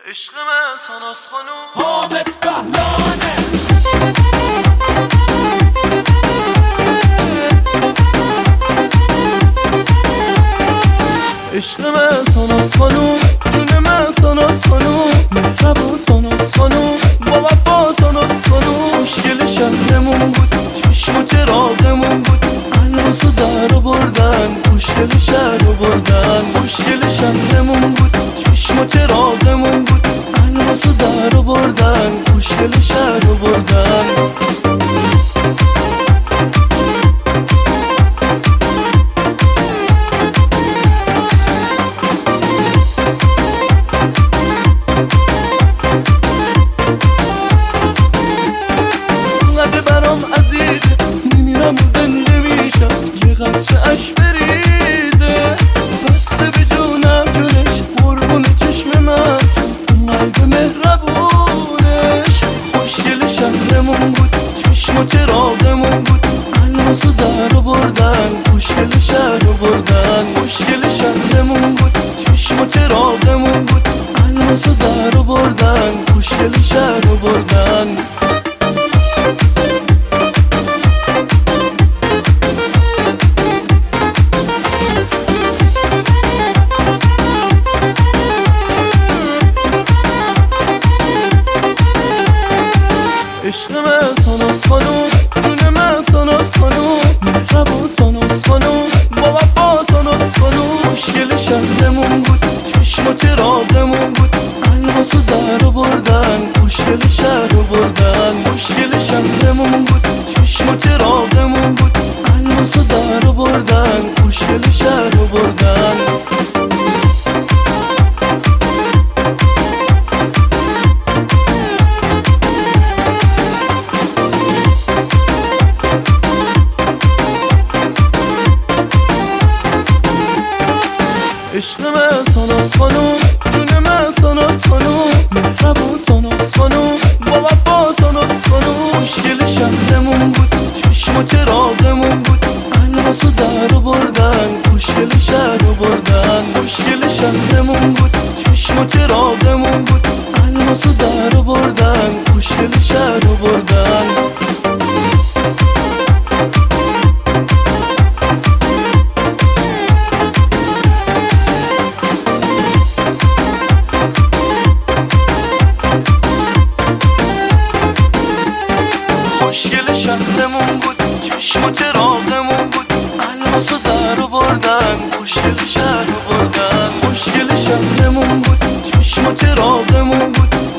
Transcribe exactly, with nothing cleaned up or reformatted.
عشق من ساناس خانوم حامد بهلانه عشق من ساناس خانوم جون من ساناس خانوم مهربون ساناس خانوم با وفا ساناس خانوم مشکل شهرمون بود چشم و چراغمون بود الماس و زهر بردن مشکل شهر بردن مشکل شهرمون بود چشم و چراغمون بود الماس و زهر بردن مشکل شهر بردن قطره اش بریزه بسته به جونم جونش قربون چشم من اون قلب مهربونش خوشگل شهرمون بود چشم و چراغمون بود الماس و زهر بردن خوشگل شهر بردن خوشگل شهرمون بود چشم و چراغمون بود الماس و زهر بردن خوشگل شهر بردن عشق من ساناس خانوم جون من ساناس خانوم مهربون ساناس خانوم با وفا ساناس خانوم مشکل شهرمون بود چشم و چراغمون بود الماس و زهر بردن مشکل شهر بردن مشکل شهرمون بود چشم و چراغمون بود الماس و زهر بردن مشکل شهر بردن عشق من ساناس خانوم جون من ساناس خانوم مهربون ساناس خانوم با وفا ساناس خانوم مشکل شهرمون بود چشم و چراغمون بود الماس و زهر بردن مشکل شهر بردن مشکل شهرمون بود چشم و چراغمون بود الماس و زهر بردن مشکل شهر بردن مشکل شهرمون بود چشم و چراغمون بود الماس و زهر بردن مشکل شهر بردن مشکل شهرمون بود چشم و چراغمون بود